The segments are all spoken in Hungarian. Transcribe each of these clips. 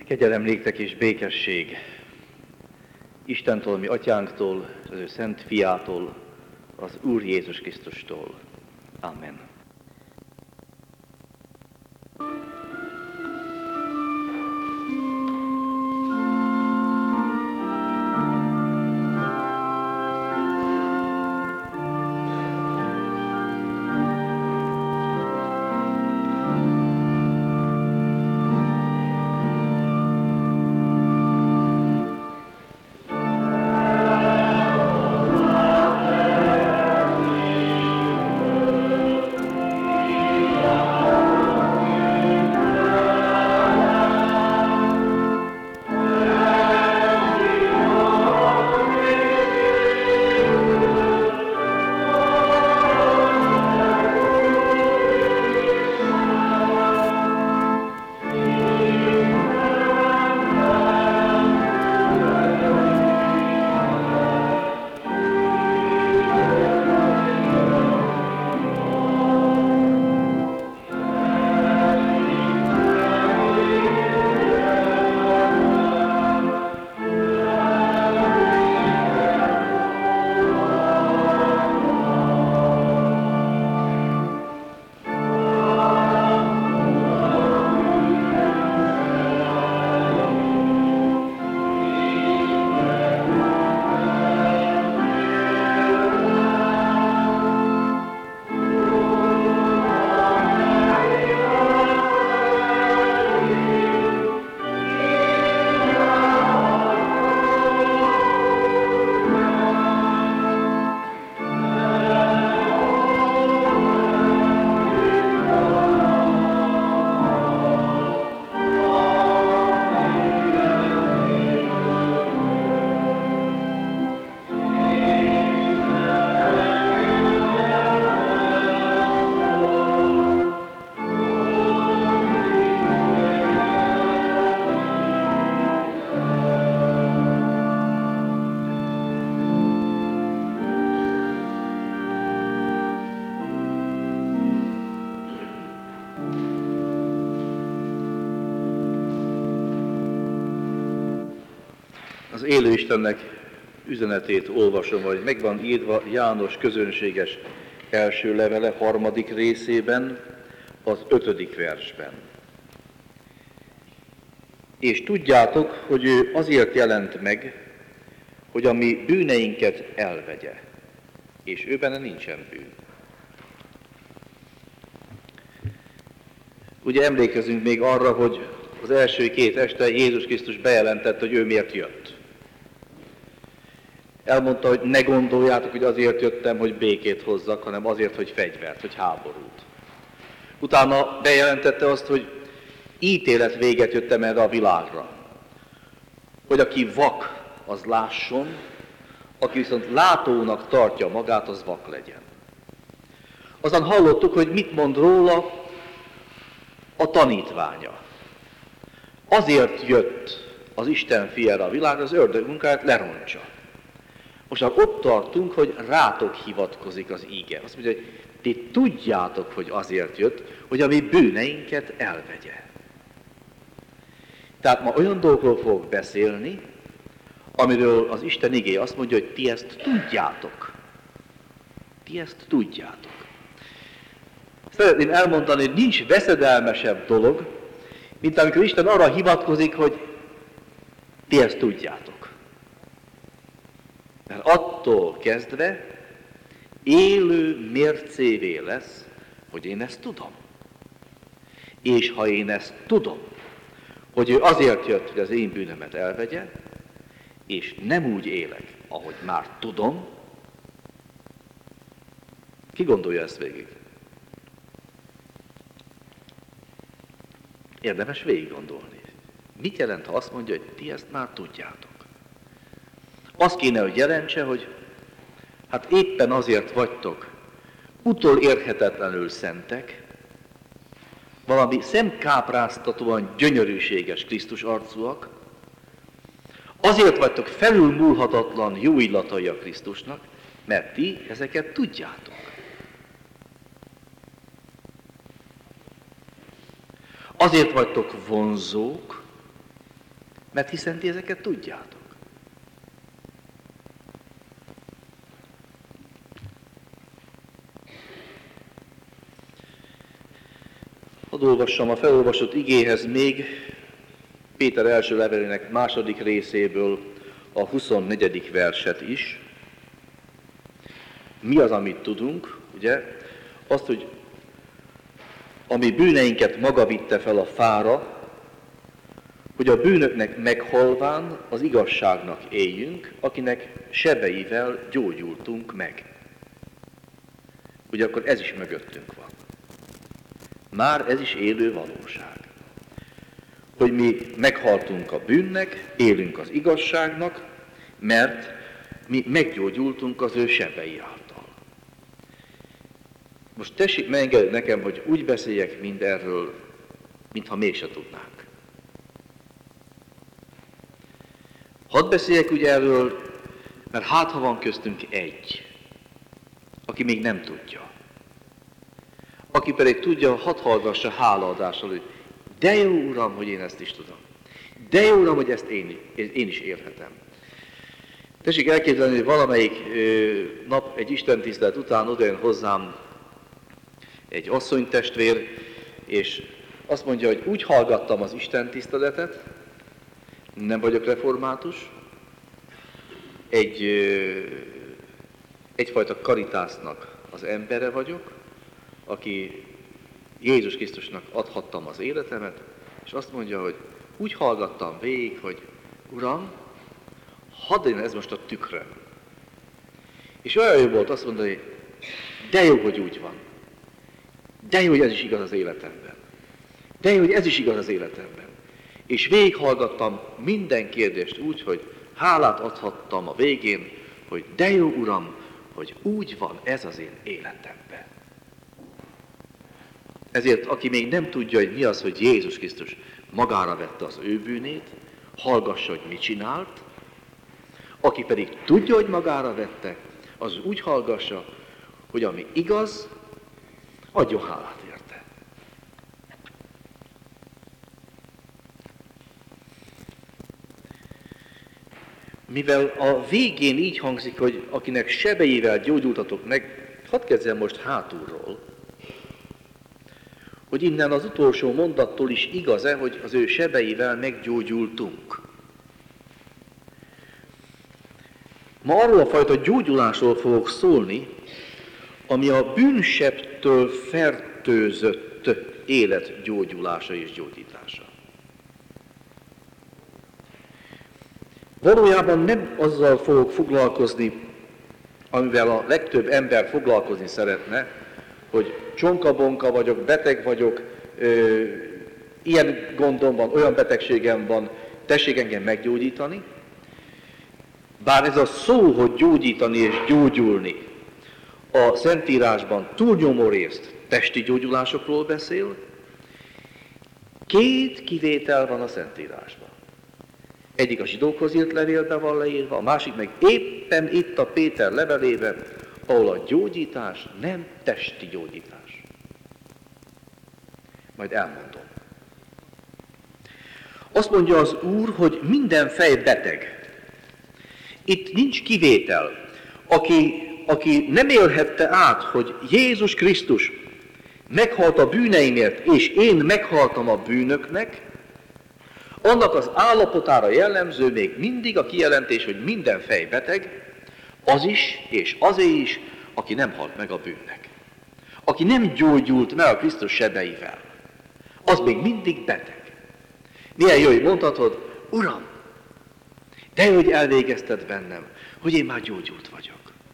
Kegyelem néktek és békesség Istentől, mi atyánktól, az ő szent fiától, az Úr Jézus Krisztustól. Amen. Az élő Istennek üzenetét olvasom, hogy meg van írva János közönséges első levele 3. részében, az 5. versben. És tudjátok, hogy ő azért jelent meg, hogy a mi bűneinket elvegye, és ő benne nincsen bűn. Ugye emlékezünk még arra, hogy az első 2 este Jézus Krisztus bejelentett, hogy ő miért jött. Elmondta, hogy ne gondoljátok, hogy azért jöttem, hogy békét hozzak, hanem azért, hogy fegyvert, hogy háborút. Utána bejelentette azt, hogy ítélet véget jöttem erre a világra. Hogy aki vak, az lásson, aki viszont látónak tartja magát, az vak legyen. Aztán hallottuk, hogy mit mond róla a tanítványa. Azért jött az Isten fia erre a világra, az ördög munkáját lerontsa. Most már ott tartunk, hogy rátok hivatkozik az íge. Azt mondja, hogy ti tudjátok, hogy azért jött, hogy a mi bűneinket elvegye. Tehát ma olyan dolgokról fogok beszélni, amiről az Isten igéje azt mondja, hogy ti ezt tudjátok. Ti ezt tudjátok. Szeretném elmondani, hogy nincs veszedelmesebb dolog, mint amikor Isten arra hivatkozik, hogy ti ezt tudjátok. Mert attól kezdve élő mércévé lesz, hogy én ezt tudom. És ha én ezt tudom, hogy ő azért jött, hogy az én bűnömet elvegye, és nem úgy élek, ahogy már tudom, ki gondolja ezt végig? Érdemes végig gondolni. Mit jelent, ha azt mondja, hogy ti ezt már tudjátok? Azt kéne, hogy jelentse, hogy hát éppen azért vagytok utolérhetetlenül szentek, valami szemkápráztatóan gyönyörűséges Krisztus arcúak, azért vagytok felülmúlhatatlan jó illatai a Krisztusnak, mert ti ezeket tudjátok. Azért vagytok vonzók, Mert hiszen ti ezeket tudjátok. Hadd olvassam a felolvasott igéhez még Péter első levelének második részéből a 24. verset is. Mi az, amit tudunk? Ugye? Azt, hogy ami bűneinket maga vitte fel a fára, hogy a bűnöknek meghalván az igazságnak éljünk, akinek sebeivel gyógyultunk meg. Ugye akkor ez is mögöttünk van. Már ez is élő valóság. Hogy mi meghaltunk a bűnnek, élünk az igazságnak, mert mi meggyógyultunk az ő sebei által. Most tessék megengedni nekem, hogy úgy beszéljek mindenről, mintha mégse tudnánk. Hadd beszéljek úgy erről, mert hát ha van köztünk egy, aki még nem tudja. Aki pedig tudja, hadd hallgassa hálaadással, hogy de jó Uram, hogy én ezt is tudom. De jó Uram, hogy ezt én is érhetem. Tessék elképzelni, hogy valamelyik nap egy istentisztelet után odajön hozzám egy asszonytestvér, és azt mondja, hogy úgy hallgattam az istentiszteletet, nem vagyok református, egyfajta karitásznak az embere vagyok, aki Jézus Krisztusnak adhattam az életemet, és azt mondja, hogy úgy hallgattam végig, hogy Uram, hadd legyen ez most a tükröm. És olyan jó volt azt mondani, hogy de jó, hogy úgy van. De jó, hogy ez is igaz az életemben. De jó, hogy ez is igaz az életemben. És végighallgattam minden kérdést úgy, hogy hálát adhattam a végén, hogy de jó Uram, hogy úgy van ez az én életemben. Ezért, aki még nem tudja, hogy mi az, hogy Jézus Krisztus magára vette az ő bűnét, hallgassa, hogy mit csinált, aki pedig tudja, hogy magára vette, az úgy hallgassa, hogy ami igaz, adjon hálát érte. Mivel a végén így hangzik, hogy akinek sebeivel gyógyultatok meg, hadd kezdjem most hátulról, hogy innen az utolsó mondattól is igaz-e, hogy az ő sebeivel meggyógyultunk. Ma arról a fajta gyógyulásról fogok szólni, ami a bűnsebtől fertőzött élet gyógyulása és gyógyítása. Valójában nem azzal fogok foglalkozni, amivel a legtöbb ember foglalkozni szeretne, hogy csonkabonka vagyok, beteg vagyok, ilyen gondom van, olyan betegségem van, tessék engem meggyógyítani. Bár ez a szó, hogy gyógyítani és gyógyulni, a Szentírásban túlnyomó részt testi gyógyulásokról beszél, két kivétel van a Szentírásban. Egyik a zsidókhoz írt levélben van leírva, a másik meg éppen itt a Péter levelében, ahol a gyógyítás nem testi gyógyítás. Majd elmondom. Azt mondja az Úr, hogy minden fej beteg. Itt nincs kivétel. Aki nem élhette át, hogy Jézus Krisztus meghalt a bűneimért, és én meghaltam a bűnöknek, annak az állapotára jellemző még mindig a kijelentés, hogy minden fej beteg, az is, és azé is, aki nem halt meg a bűnnek. Aki nem gyógyult meg a Krisztus sebeivel, az még mindig beteg. Milyen jó, hogy mondhatod, Uram, de jó, hogy elvégezted bennem, hogy én már gyógyult vagyok.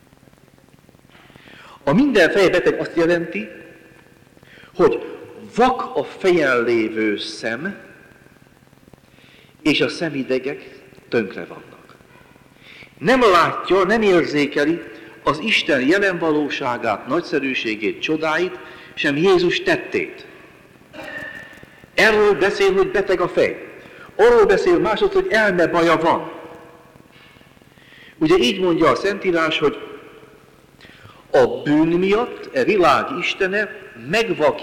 A minden fej beteg azt jelenti, hogy vak a fejen lévő szem, és a szemidegek tönkre vannak. Nem látja, nem érzékeli az Isten jelen valóságát, nagyszerűségét, csodáit, sem Jézus tettét. Erről beszél, hogy beteg a fej. Arról beszél másodszor, hogy elmebaja van. Ugye így mondja a Szentírás, hogy a bűn miatt a világ istene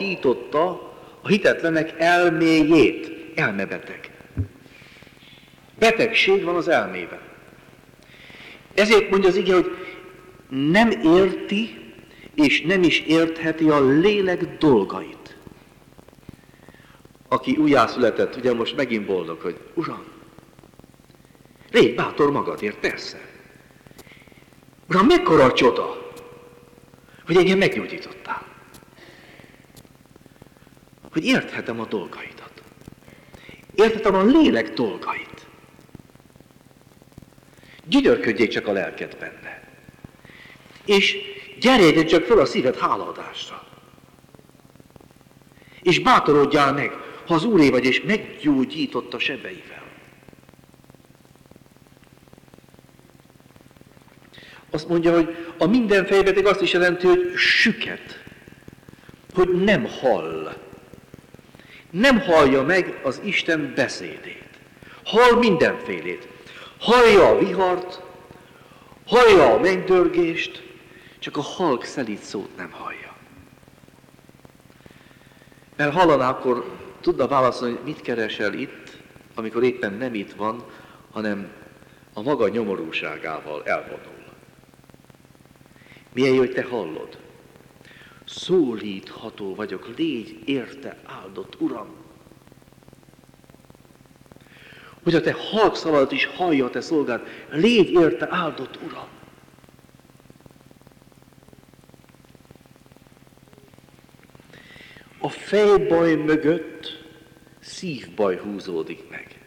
megvakította a hitetlenek elméjét. Elmebeteg. Betegség van az elmében. Ezért mondja az ige, hogy nem érti és nem is értheti a lélek dolgait. Aki újjászületett, ugye most megint boldog, hogy Uram, légy bátor magadért, persze. Uram, mekkora csoda, hogy engem meggyógyítottál. Hogy érthetem a dolgaidat. Érthetem a lélek dolgait. Gyönyörködjék csak a lelked benne. És gyerjedjen csak fel a szíved hálaadásra. És bátorodjál meg, ha az Úré vagy, és meggyógyított a sebeivel. Azt mondja, hogy a minden fejbeteg azt is jelenti, hogy süket, hogy nem hall. Nem hallja meg az Isten beszédét. Hall mindenfélét. Hallja a vihart, hallja a mennydörgést, csak a halk szelíd szót nem hallja. Mert hallaná, akkor tudna válaszolni, hogy mit keresel itt, amikor éppen nem itt van, hanem a maga nyomorúságával elvonul. Milyen jó, hogy te hallod. Szólítható vagyok, légy érte áldott Uram. Hogy a te halkszavadat is hallja a te szolgád, légy érte áldott Uram. A fejbaj mögött szívbaj húzódik meg.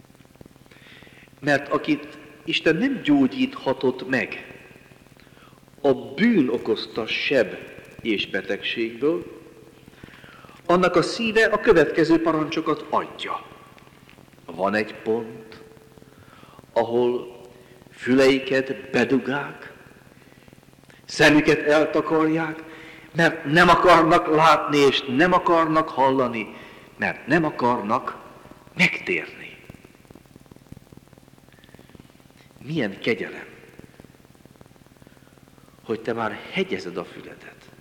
Mert akit Isten nem gyógyíthatott meg a bűn okozta seb és betegségből, annak a szíve a következő parancsokat adja. Van egy pont, ahol füleiket bedugák, szemüket eltakarják, mert nem akarnak látni és nem akarnak hallani, mert nem akarnak megtérni. Milyen kegyelem, hogy te már hegyezed a füledet.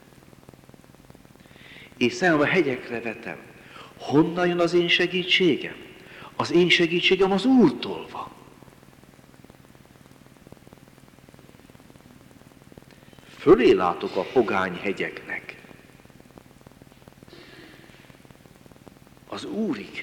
És szemben a hegyekre vetem. Honnan jön az én segítségem? Az én segítségem az Úrtól van. Fölé látok a pogány hegyeknek. Az Úrig.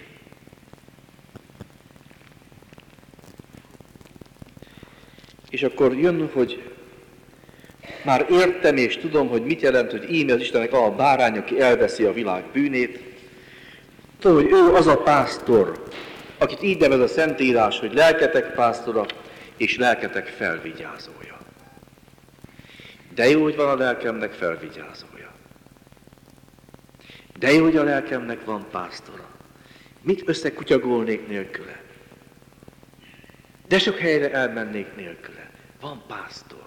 És akkor jön, hogy már értem és tudom, hogy mit jelent, hogy íme az Istennek a bárány, aki elveszi a világ bűnét. Tudom, hogy ő az a pásztor, akit így nevez a Szentírás, hogy lelketek pásztora és lelketek felvigyázója. De jó, hogy van a lelkemnek felvigyázója. De jó, hogy a lelkemnek van pásztora. Mit összekutyagolnék nélküle? De sok helyre elmennék nélküle. Van pásztor.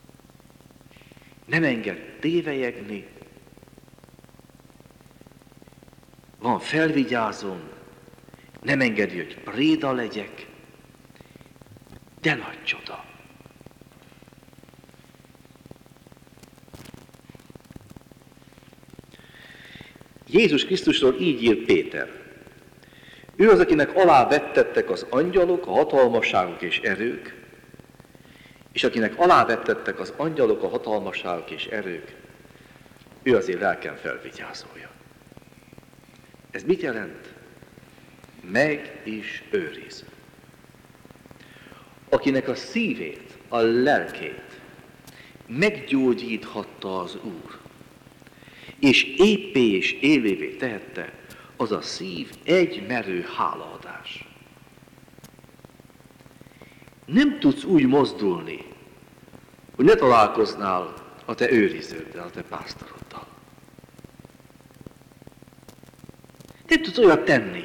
Nem enged tévelyegni. Van felvigyázom. Nem engedi, hogy préda legyek. De nagy csoda. Jézus Krisztusról így ír Péter. Ő az, akinek alávettettek az angyalok, a hatalmasságok és erők, és akinek alávettettek az angyalok, a hatalmasságok és erők, ő az én lelkem felvigyázója. Ez mit jelent? Meg is őriz. Akinek a szívét, a lelkét meggyógyíthatta az Úr, és éppé és élévé tehette, az a szív egy merő hálaadás. Nem tudsz úgy mozdulni, hogy ne találkoznál a te őriződdel, a te pásztoroddal. Nem tudsz olyat tenni,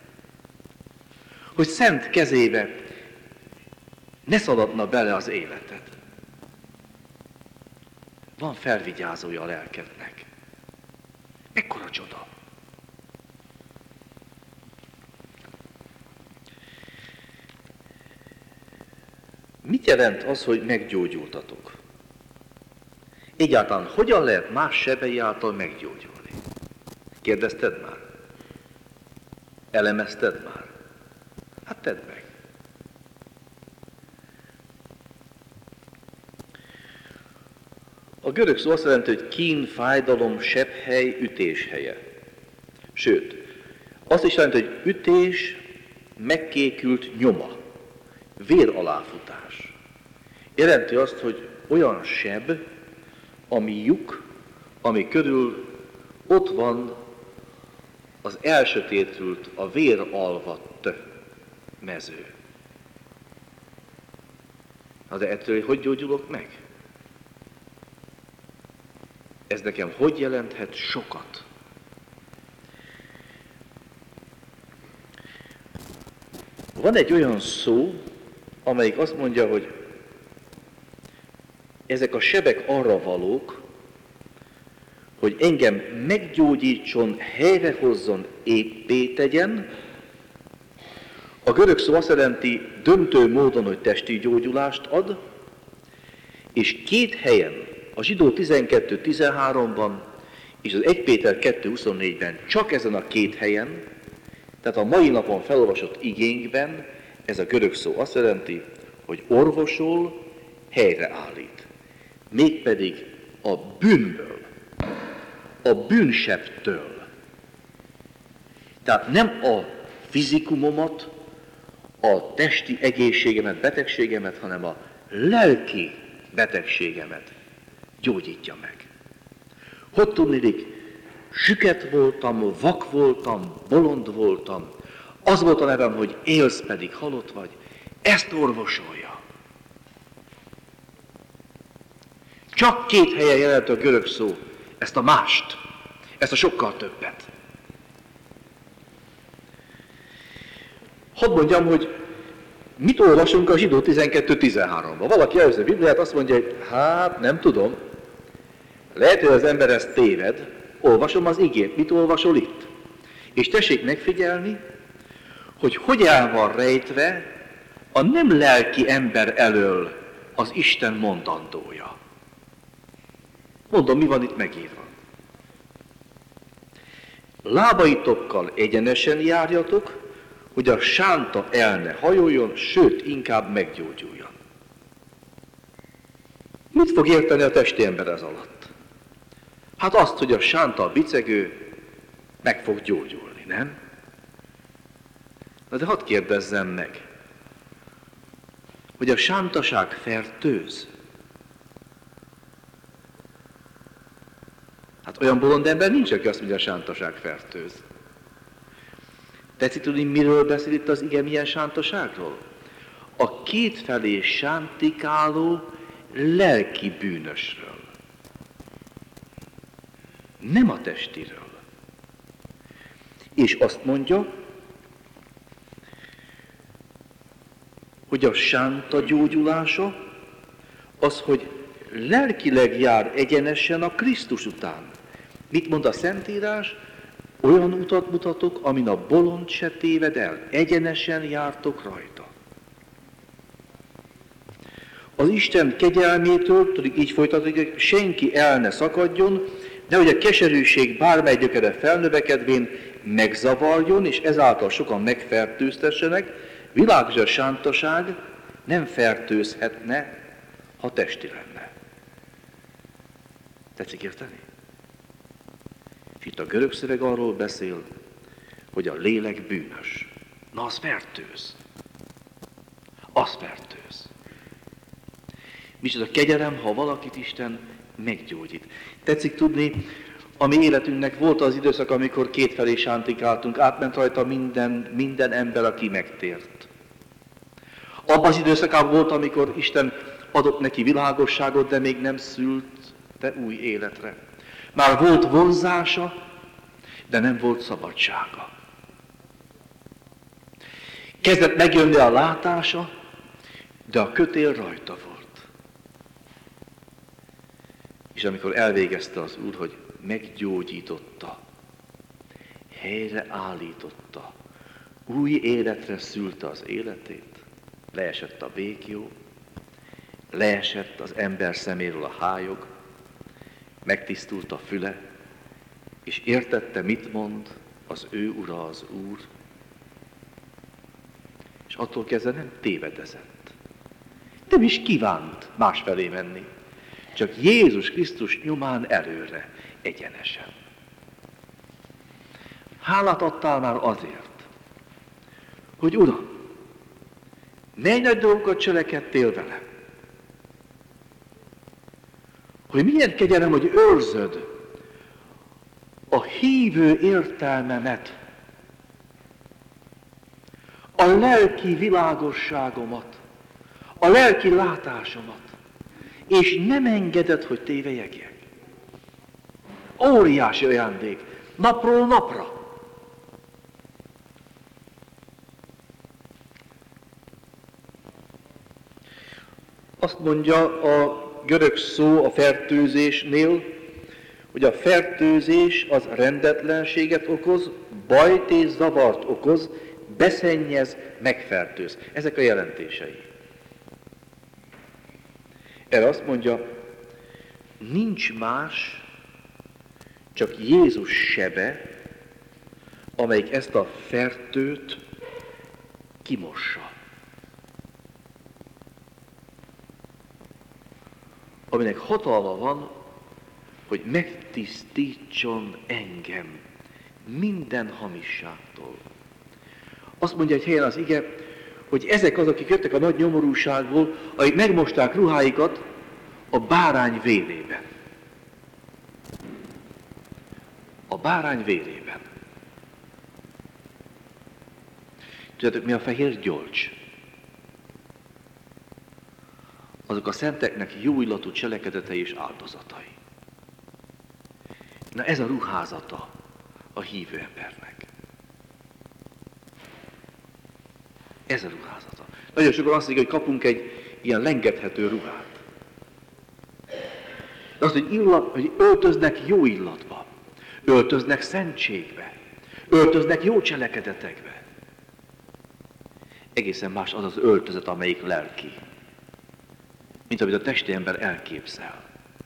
hogy szent kezébe ne szaladna bele az életed. Van felvigyázója a lelkednek. Ekkora csoda. Mit jelent az, hogy meggyógyultatok? Egyáltalán hogyan lehet más sebei által meggyógyulni? Kérdezted már? Elemezted már? Hát tedd meg. A görög szó azt jelenti, hogy kín, fájdalom, sebhely, ütéshelye. Sőt, azt is jelenti, hogy ütés, megkékült nyoma, vér aláfutás. Jelenti azt, hogy olyan seb, ami lyuk, ami körül ott van az elsötétült, a vér alvadt mező. Na de ettől hogy gyógyulok meg? Ez nekem hogy jelenthet sokat? Van egy olyan szó, amelyik azt mondja, hogy ezek a sebek arra valók, hogy engem meggyógyítson, helyrehozzon, éppé tegyen. A görög szó azt jelenti döntő módon, hogy testi gyógyulást ad, és két helyen, a zsidó 12:13-ban és az 1 Péter 2:24-ben, csak ezen a két helyen, tehát a mai napon felolvasott igénkben, ez a görög szó azt jelenti, hogy orvosol, helyreállít. Mégpedig a bűnből, a bűnsebtől. Tehát nem a fizikumomat, a testi egészségemet, betegségemet, hanem a lelki betegségemet gyógyítja meg. Hogy tudnék, süket voltam, vak voltam, bolond voltam, az volt a nevem, hogy élsz, pedig halott vagy, ezt orvosolja. Csak két helyen jelent a görög szó ezt a mást, ezt a sokkal többet. Hadd mondjam, hogy mit olvasunk a zsidó 12:13-ban. Valaki először a Bibliát, azt mondja, hogy hát nem tudom, lehet, hogy az ember ezt téved, olvasom az igét, mit olvasol itt? És tessék megfigyelni, hogy el van rejtve a nem lelki ember elől az Isten mondandója. Mondom, mi van itt megírva. Lábaitokkal egyenesen járjatok, hogy a sánta el ne hajoljon, sőt, inkább meggyógyuljon. Mit fog érteni a testi ember ez alatt? Hát azt, hogy a sánta, a bicegő meg fog gyógyulni, nem? Na de hadd kérdezzem meg, hogy a sántaság fertőz? Hát olyan bolond ember nincs, aki azt mondja, a sántaság fertőz. Tetszik tudni, miről beszél itt az ige, milyen sántaságról? A kétfelé sántikáló lelki bűnösről. Nem a testiről. És azt mondja, hogy a sánta gyógyulása az, hogy lelkileg jár egyenesen a Krisztus után. Mit mond a Szentírás? Olyan utat mutatok, amin a bolond se téved el, egyenesen jártok rajta. Az Isten kegyelmétől, tudjuk így folytatni, hogy senki el ne szakadjon, nehogy a keserűség bármely gyökere felnövekedvén megzavarjon, és ezáltal sokan megfertőztessenek, világos a sántaság nem fertőzhetne, ha testi lenne. Tetszik érteni? És itt a görög szöveg arról beszél, hogy a lélek bűnös. Na, az fertőz. Az fertőz. Micsoda kegyelem, ha valakit Isten meggyógyít. Tetszik tudni, a mi életünknek volt az időszak, amikor kétfelé sántikáltunk, átment rajta minden ember, aki megtért. Abban az időszakában volt, amikor Isten adott neki világosságot, de még nem szülte új életre. Már volt vonzása, de nem volt szabadsága. Kezdett megjönni a látása, de a kötél rajta volt. És amikor elvégezte az Úr, hogy meggyógyította, helyreállította, új életre szülte az életét, leesett a békjó, leesett az ember szeméről a hályog, megtisztult a füle, és értette, mit mond az ő ura, az Úr, és attól kezdve nem tévedezett. Nem is kívánt másfelé menni. csak Jézus Krisztus nyomán előre, egyenesen. Hálát adtál már azért, hogy Uram, mely nagy dolgokat cselekedtél vele, hogy milyen kegyelem, hogy őrzöd a hívő értelmemet, a lelki világosságomat, a lelki látásomat, és nem engeded, hogy tévejegjek. Óriási ajándék, napról napra. Azt mondja a görög szó a fertőzésnél, hogy a fertőzés az rendetlenséget okoz, bajt és zavart okoz, beszennyez, megfertőz. Ezek a jelentései. Erre azt mondja, nincs más, csak Jézus sebe, amelyik ezt a fertőt kimossa. Aminek hatalma van, hogy megtisztítson engem minden hamisságtól. Azt mondja egy helyen az ige, hogy ezek azok, akik jöttek a nagy nyomorúságból, akik megmosták ruháikat a bárány vérében. A bárány vérében. Tudjátok, mi a fehér gyolcs? Azok a szenteknek jó illatú cselekedetei és áldozatai. Na ez a ruházata a hívő embernek. Ez a ruházata. Nagyon sokan azt mondják, hogy kapunk egy ilyen lengethető ruhát. De azt, hogy öltöznek jó illatba, öltöznek szentségbe, öltöznek jó cselekedetekbe. Egészen más az az öltözet, amelyik lelki, mint amit a testi ember elképzel.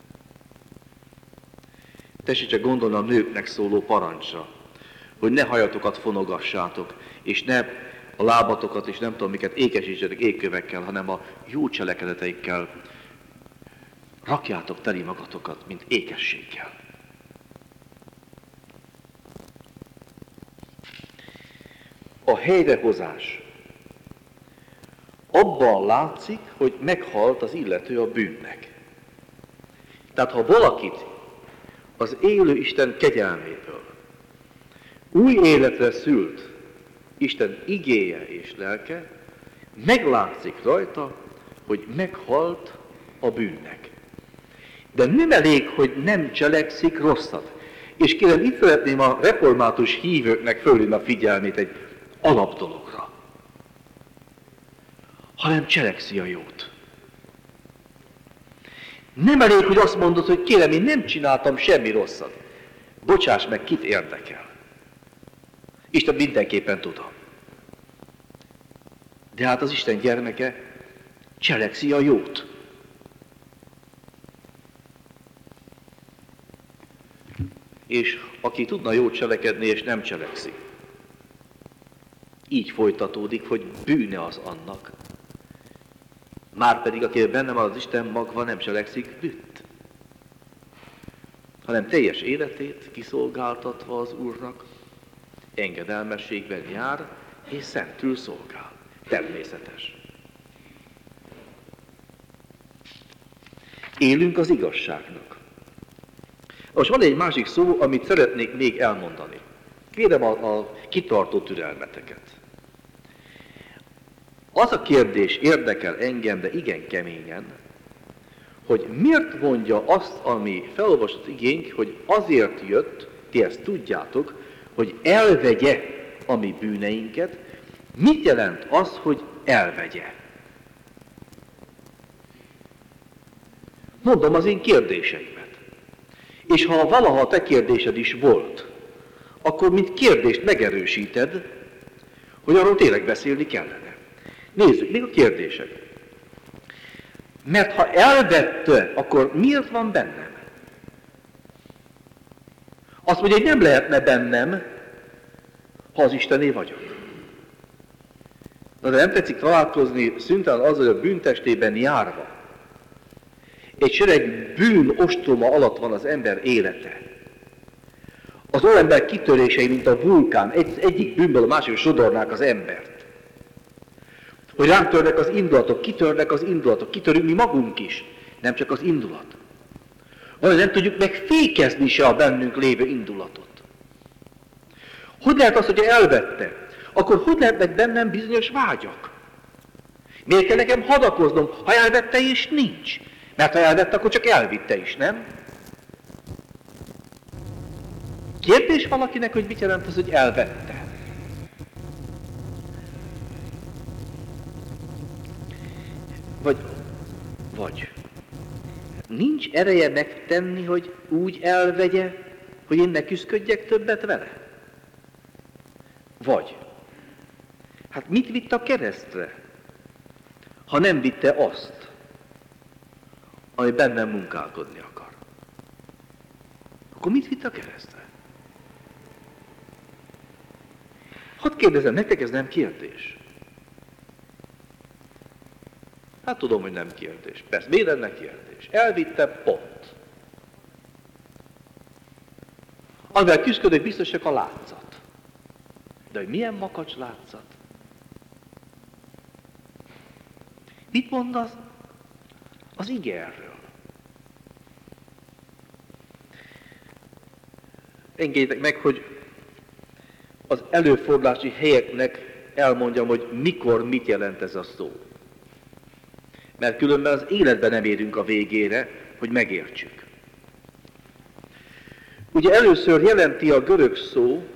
Tessék csak gondolni a nőknek szóló parancsra, hogy ne hajatokat fonogassátok, és ne a lábatokat, és nem tudom miket ékesítsetek égkövekkel, hanem a jó cselekedeteikkel rakjátok teli magatokat, mint ékességgel. A helyrehozás abban látszik, hogy meghalt az illető a bűnnek. Tehát ha valakit az élő Isten kegyelméből új életre szült Isten igéje és lelke, meglátszik rajta, hogy meghalt a bűnnek. De nem elég, hogy nem cselekszik rosszat. És kérem, itt szeretném a református hívőknek fölhívni a figyelmét egy alapdologra. Hanem cselekszi a jót. Nem elég, hogy azt mondod, hogy kérem, én nem csináltam semmi rosszat. Bocsáss meg, kit érdekel. Isten mindenképpen tudom. De hát az Isten gyermeke cselekszi a jót. És aki tudna jót cselekedni, és nem cselekszi, így folytatódik, hogy bűne az annak. Márpedig, aki benne van az Isten magva, nem cselekszik bűnt, hanem teljes életét kiszolgáltatva az Úrnak, engedelmességben jár, és szentül szolgál. Természetes. Élünk az igazságnak. Most van egy másik szó, amit szeretnék még elmondani. Kérem a kitartó türelmeteket. Az a kérdés érdekel engem, de igen keményen, hogy miért mondja azt, ami felolvasott igénk, hogy azért jött, ti ezt tudjátok, hogy elvegye a mi bűneinket. Mit jelent az, hogy elvegye? Mondom az én kérdéseimet. És ha valaha a te kérdésed is volt, akkor mint kérdést megerősíted, hogy arról tényleg beszélni kellene. Nézzük, még a kérdések. Mert ha elvette, akkor miért van bennem? Azt mondja, hogy nem lehetne bennem, ha az Istené vagyok. Na de nem tetszik találkozni szüntelen azzal, hogy a bűntestében járva. egy sereg bűn ostroma alatt van az ember élete. Az olyan ember kitörései, mint a vulkán, egyik bűnből a másikra sodornák az embert. Hogy ránk törnek az indulatok, kitörünk mi magunk is, nem csak az indulat. Vagy nem tudjuk megfékezni se a bennünk lévő indulatot. Hogy lehet az, hogy elvette? Akkor hogy lehetnek bennem bizonyos vágyak? Miért kell nekem hadakoznom, ha elvette és nincs? Mert ha elvette, akkor csak elvitte is, nem? Kérdés valakinek, hogy mit jelent az, hogy elvette? Vagy nincs ereje megtenni, hogy úgy elvegye, hogy én ne küszködjek többet vele? Vagy, hát mit vitt a keresztre, ha nem vitte azt, ami bennem munkálkodni akar? Akkor mit vitt a keresztre? Hadd kérdezem, nektek ez nem kérdés? Hát tudom, hogy nem kérdés. Persze, miért lenne kérdés? Elvitte, pont. Amivel küszködök, biztos csak a látszat. De hogy milyen makacs látszat? Mit mond az ige erről? Engedjétek meg, hogy az előfordulási helyeknek elmondjam, hogy mikor mit jelent ez a szó. Mert különben az életben nem érünk a végére, hogy megértsük. Ugye először jelenti a görög szó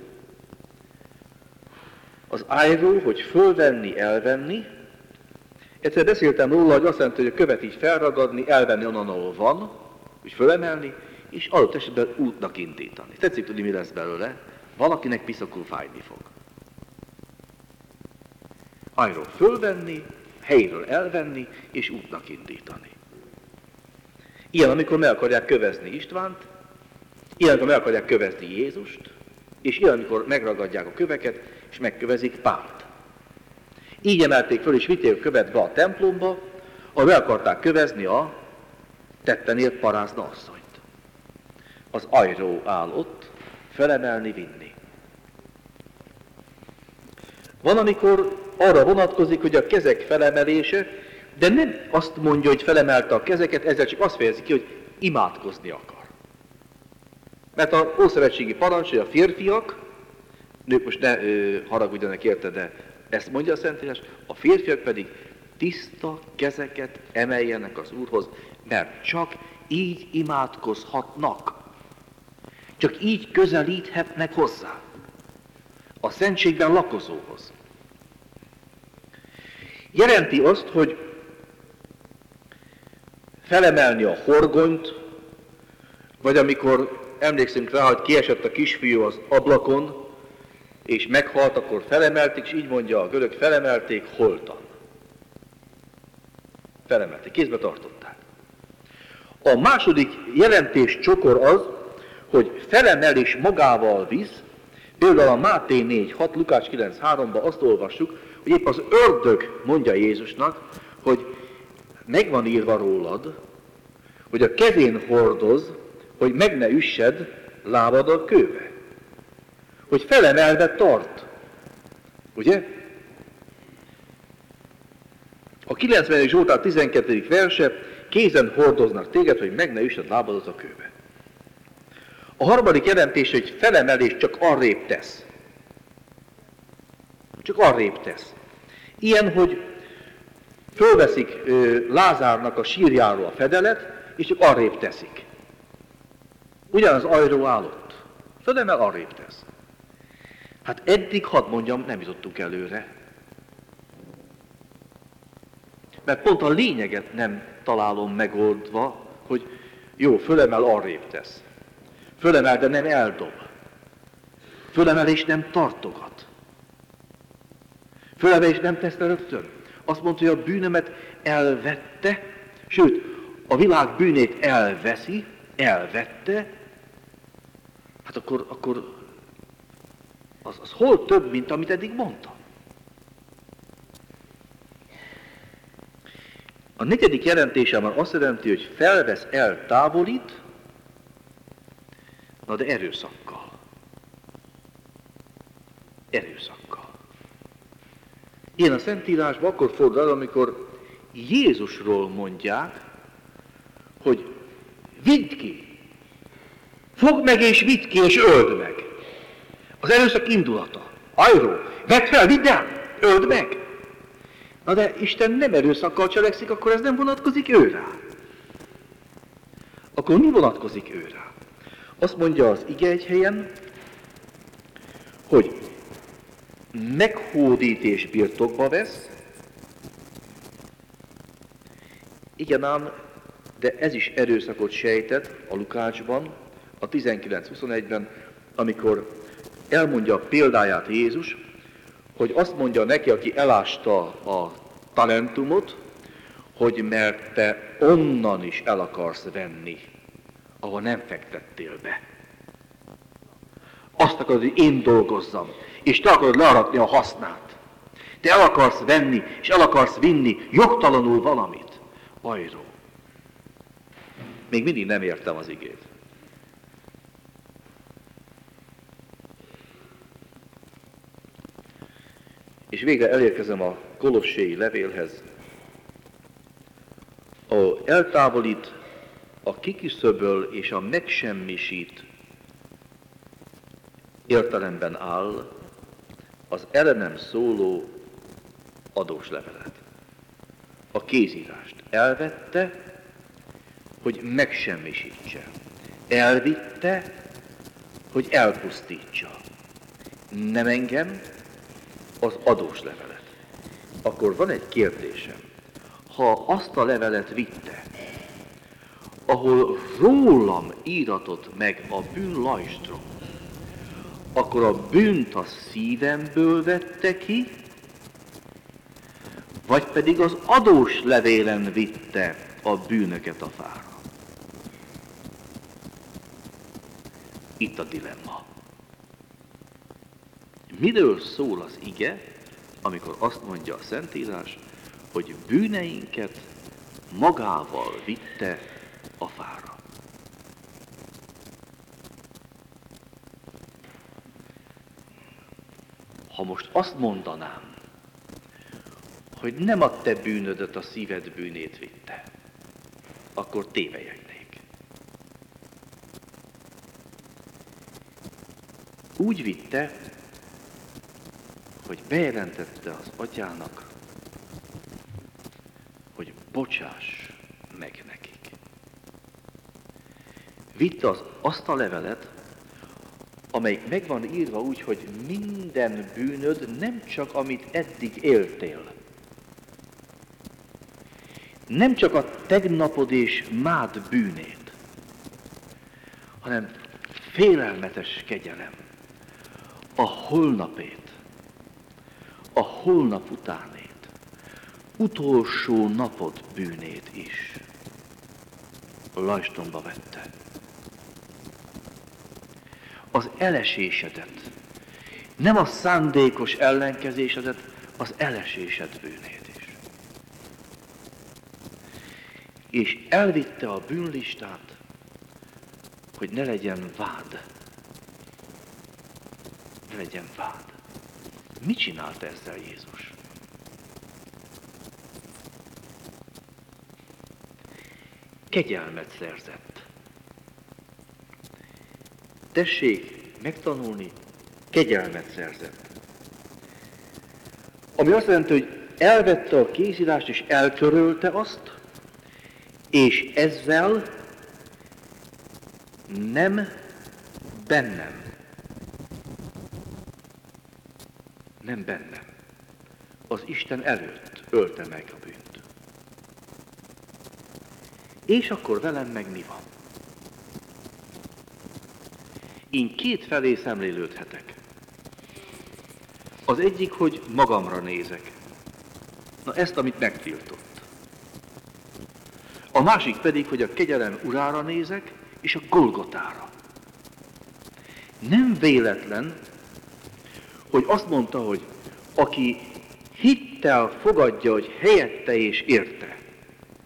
az airo, hogy fölvenni, elvenni. Egyszer beszéltem róla, hogy azt jelenti, hogy a követ így felragadni, elvenni onnan, ahol van, úgy fölemelni, és adott esetben útnak indítani. Tetszik tudni, mi lesz belőle? Valakinek piszakul fájni fog. Airo fölvenni, helyről elvenni, és útnak indítani. Ilyen, amikor meg akarják kövezni Istvánt, ilyen, amikor meg akarják kövezni Jézust, és ilyen, amikor megragadják a köveket, és megkövezik Pált. Így emelték föl, és vitték a követ be a templomba, ahol meg akarták kövezni a tetten élt parázna asszonyt. Az airo áll ott, felemelni, vinni. Van, amikor arra vonatkozik, hogy a kezek felemelése, de nem azt mondja, hogy felemelte a kezeket, ezzel csak azt fejezi ki, hogy imádkozni akar. Mert a ószövetségi parancs, hogy a férfiak, nők most ne haragudjanak érte, de ezt mondja a Szentírás, a férfiak pedig tiszta kezeket emeljenek az Úrhoz, mert csak így imádkozhatnak. Csak így közelíthetnek hozzá. A szentségben lakozóhoz. Jelenti azt, hogy felemelni a horgonyt, vagy amikor emlékszünk rá, hogy kiesett a kisfiú az ablakon, és meghalt, akkor felemelték, és így mondja a görög, felemelték holtan. Felemelték, kézbe tartották. A második jelentés csokor az, hogy felemel és magával visz. Például a Máté 4.6, Lukács 9.3-ban azt olvassuk, hogy épp az ördög mondja Jézusnak, hogy megvan írva rólad, hogy a kezén hordoz, hogy meg ne üssed lábad a kőbe. Hogy felemelve tart. Ugye? A 90. Zsoltár 12. verse, kézen hordoznak téged, hogy meg ne üssed lábadat a kőbe. A harmadik jelentés, hogy felemelés csak arrébb tesz. Csak arrébb tesz. Ilyen, hogy fölveszik Lázárnak a sírjáról a fedelet, és csak arrébb teszik. Ugyanaz airo állott. Fölemel, arrébb tesz. Hát eddig, hadd mondjam, nem jutottunk előre. Mert pont a lényeget nem találom megoldva, hogy jó, fölemel, arrébb tesz. Fölemel, de nem eldob. Fölemel és nem tartogat. Fölemel és nem tesz le rögtön. Azt mondta, hogy a bűnömet elvette, sőt, a világ bűnét elvette, hát akkor az hol több, mint amit eddig mondtam? A negyedik jelentése már azt jelenti, hogy felvesz, eltávolít, na de erőszakkal. Erőszakkal. Ilyen a Szentírásban akkor fordul el, amikor Jézusról mondják, hogy vidd ki, fogd meg és vidd ki és öld meg. Az erőszak indulata. Ajró, vedd fel, vidd el, öld meg. Na de Isten nem erőszakkal cselekszik, akkor ez nem vonatkozik őrá. Akkor mi vonatkozik őrá? Azt mondja az ige egy helyen, hogy meghódít és birtokba vesz. Igen ám, de ez is erőszakot sejtett a Lukácsban, a 19:21-ben, amikor elmondja a példáját Jézus, hogy azt mondja neki, aki elásta a talentumot, hogy mert te onnan is el akarsz venni, ahol nem fektettél be. Azt akarod, hogy én dolgozzam, és te akarod learatni a hasznát. Te el akarsz venni, és el akarsz vinni jogtalanul valamit. Ajró. Még mindig nem értem az igét. És végre elérkezem a kolosséi levélhez, ahol eltávolít, a kiküszöböl és a megsemmisít értelemben áll az ellenem szóló adós levelet. A kézírást elvette, hogy megsemmisítse. Elvitte, hogy elpusztítsa. Nem engem, az adós levelet. Akkor van egy kérdésem. Ha azt a levelet vitte, ahol rólam íratott meg a bűn lajstrom, akkor a bűnt a szívemből vette ki, vagy pedig az adós levélen vitte a bűnöket a fára. Itt a dilemma. Miről szól az ige, amikor azt mondja a Szentírás, hogy bűneinket magával vitte a fára? Ha most azt mondanám, hogy nem a te bűnödet, a szíved bűnét vitte, akkor tévejegnék. Úgy vitte, hogy bejelentette az atyának, hogy bocsáss meg nekik. Vitte azt a levelet, amelyik meg van írva úgy, hogy minden bűnöd, nem csak amit eddig éltél, nem csak a tegnapod és mád bűnét, hanem félelmetes kegyelem, a holnapét, a holnap utánét, utolsó napod bűnét is lajstromba vette. Az elesésedet, nem a szándékos ellenkezésedet, az elesésed bűnét is. És elvitte a bűnlistát, hogy ne legyen vád. Ne legyen vád. Mit csinálta ezzel Jézus? Kegyelmet szerzett. Tessék megtanulni, kegyelmet szerzett. Ami azt jelenti, hogy elvette a kézírást és eltörölte azt, és ezzel nem bennem, az Isten előtt ölte meg a bűnt. És akkor velem meg mi van? Én két felé szemlélődhetek. Az egyik, hogy magamra nézek. Na ezt, amit megtiltott. A másik pedig, hogy a kegyelem urára nézek, és a Golgotára. Nem véletlen, hogy azt mondta, hogy aki hittel fogadja, hogy helyette és érte,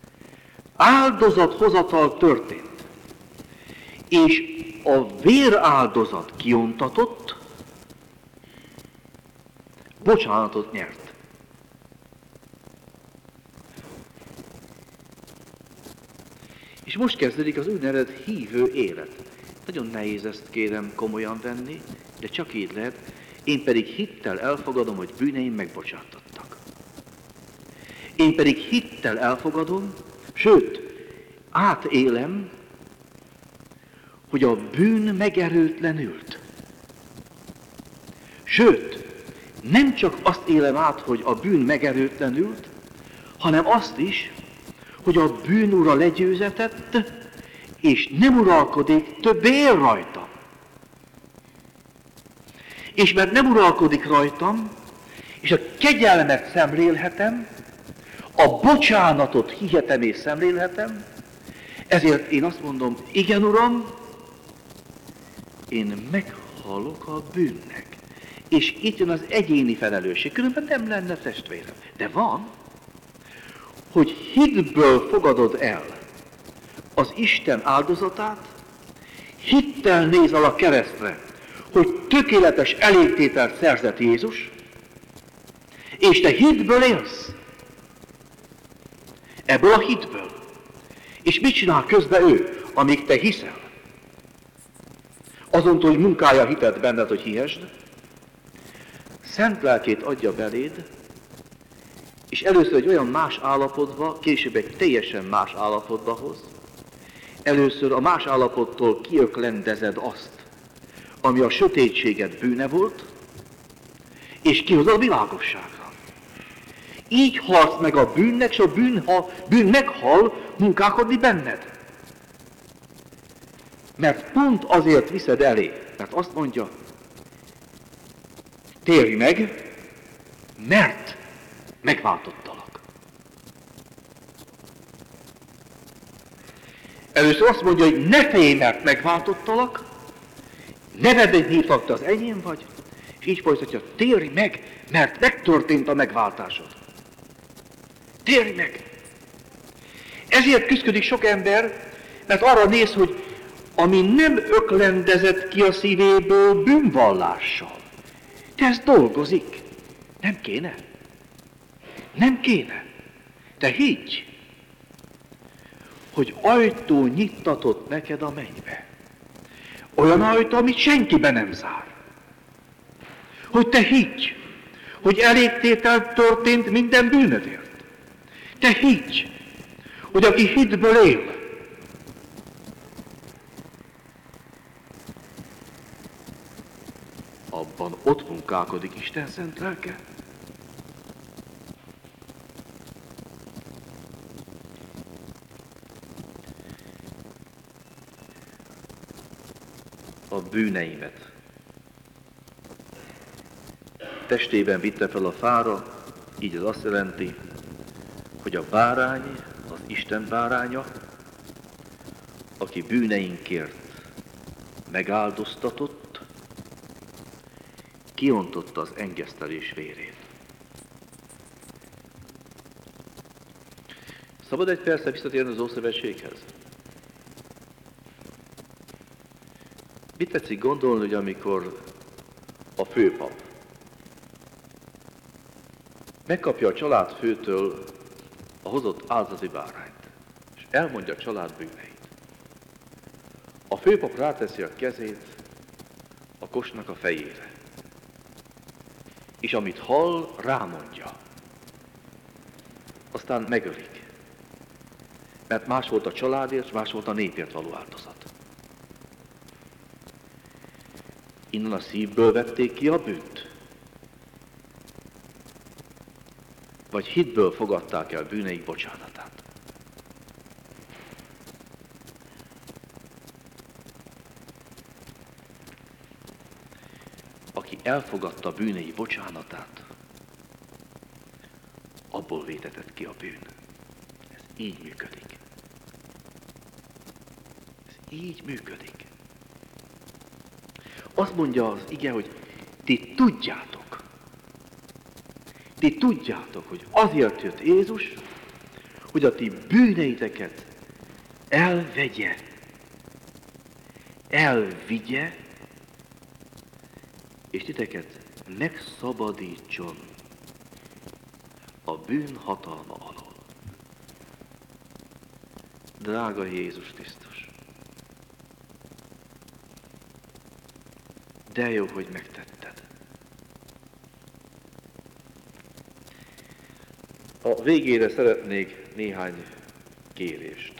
áldozathozatal történt, és a véráldozat kiontatott, bocsánatot nyert. És most kezdődik az úgynevezett hívő élet. Nagyon nehéz ezt kérem komolyan venni, de csak így lehet. Én pedig hittel elfogadom, hogy bűneim megbocsátottak. Én pedig hittel elfogadom, sőt, átélem, hogy a bűn megerőtlenült. Sőt, nem csak azt élem át, hogy a bűn megerőtlenült, hanem azt is, hogy a bűn ura legyőzetett, és nem uralkodik, többé él rajtam. És mert nem uralkodik rajtam, és a kegyelmet szemlélhetem, a bocsánatot hihetem és szemlélhetem, ezért én azt mondom, igen, Uram, én meghalok a bűnnek. És itt jön az egyéni felelősség, különben nem lenne testvérem. De van, hogy hitből fogadod el az Isten áldozatát, hittel nézel a keresztre, hogy tökéletes elégtételt szerzett Jézus, és te hitből élsz. Ebből a hitből. És mit csinál közben ő, amíg te hiszel? Azontól, hogy munkálja hitet benned, hogy hihesd, szent lelkét adja beléd, és először egy olyan más állapotba, később egy teljesen más állapotba hoz. Először a más állapottól kiöklendezed azt, ami a sötétséged bűne volt, és kihozod a világosságra. Így halsz meg a bűnnek, és a bűn meghal munkálkodni benned. Mert pont azért viszed elé, mert azt mondja, térj meg, mert megváltottalak. Először azt mondja, hogy ne félj, mert megváltottalak, ne vedd egy hívtak, te az enyém vagy, és így folytatja, térj meg, mert megtörtént a megváltásod. Térj meg! Ezért küszködik sok ember, mert arra néz, hogy ami nem öklendezett ki a szívéből bűnvallással. De ez dolgozik. Nem kéne? Nem kéne. De higgy, hogy ajtó nyittatott neked a mennybe. Olyan ajtó, amit senkibe nem zár. Hogy te higgy, hogy elégtétel történt minden bűnödért. Te higgy, hogy aki hitből él, abban ott munkálkodik Isten szent lelke. A bűneimet testében vitte fel a fára, így az azt jelenti, hogy a bárány, az Isten báránya, aki bűneinkért megáldoztatott, kiontotta az engesztelés vérét. Szabad egy percre visszatérni az Ószövetséghez? Mit tetszik gondolni, hogy amikor a főpap megkapja a családfőtől a hozott áldozati bárányt, és elmondja a család bűneit. A főpap ráteszi a kezét a kosnak a fejére, és amit hall, rámondja. Aztán megölik. Mert más volt a családért, más volt a népért való áldozat. Innen a szívből vették ki a bűnt. Vagy hitből fogadták el bűneik bocsánatát. Aki elfogadta bűnei bocsánatát, abból vétetett ki a bűn. Ez így működik. Ez így működik. Azt mondja az ige, hogy ti tudjátok, hogy azért jött Jézus, hogy a ti bűneiteket elvegye, elvigye, és titeket megszabadítson a bűn hatalma alól. Drága Jézus Krisztus! De jó, hogy megtetted. A végére szeretnék néhány kérést.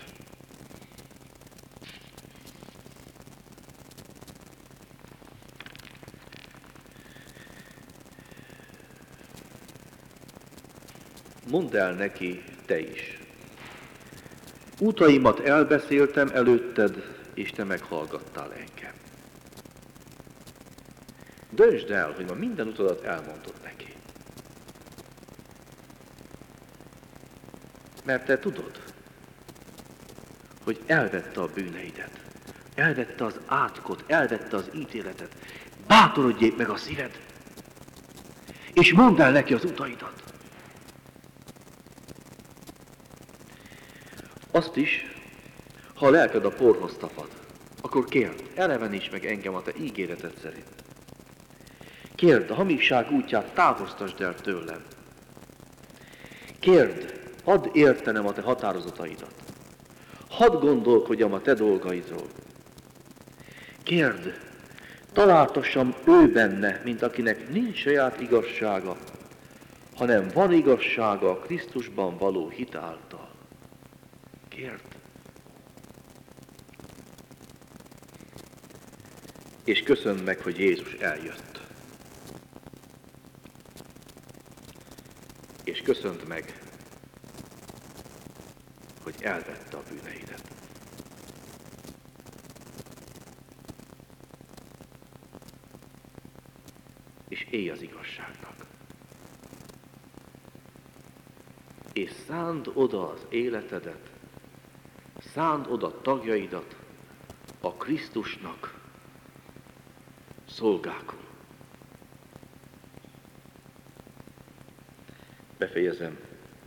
Mondd el neki te is. Utaimat elbeszéltem előtted, és te meghallgattál engem. Döntsd el, hogy ma minden utadat elmondod neki. Mert te tudod, hogy elvette a bűneidet, elvette az átkot, elvette az ítéletet. Bátorodjék meg a szíved, és mondd el neki az utaidat. Azt is, ha a lelked a porhoz tapad, akkor kérd, eleveníts meg engem a te ígéreted szerint. Kérd, a hamiság útját távoztasd el tőlem. Kérd, hadd értenem a te határozataidat. Hadd gondolkodjam a te dolgaidról. Kérd, találtassam ő benne, mint akinek nincs saját igazsága, hanem van igazsága a Krisztusban való hit által. Kérd. És köszönd meg, hogy Jézus eljött. És köszönd meg, hogy elvette a bűneidet. És élj az igazságnak. És szánd oda az életedet, szánd oda tagjaidat a Krisztusnak szolgákul. Befejezem.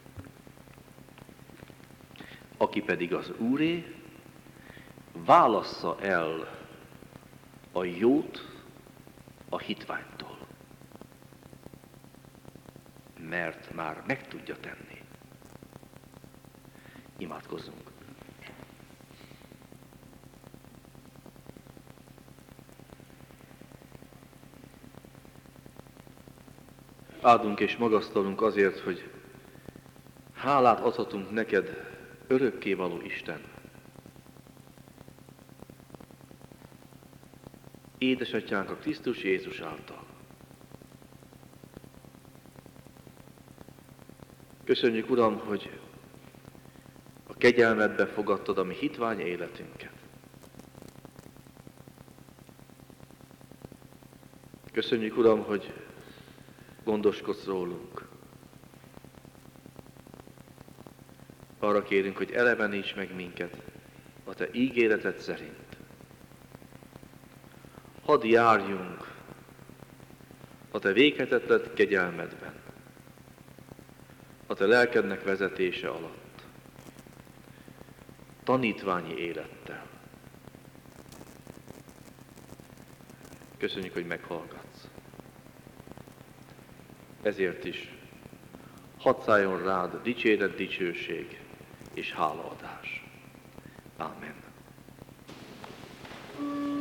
Aki pedig az Úré, válassza el a jót a hitványtól, mert már meg tudja tenni. Imádkozzunk. Áldunk és magasztalunk azért, hogy hálát adhatunk neked, örökkévaló Isten. Édesatyánk a Krisztus Jézus által. Köszönjük, Uram, hogy a kegyelmedbe fogadtad a mi hitvány életünket. Köszönjük, Uram, hogy gondoskodsz rólunk. Arra kérünk, hogy eleveníts meg minket a te ígéreted szerint. Hadd járjunk a te véghetetlen kegyelmedben, a te lelkednek vezetése alatt, tanítványi élettel. Köszönjük, hogy meghallgatsz. Ezért is hadd szálljon rád dicséret, dicsőség és hálaadás. Amen.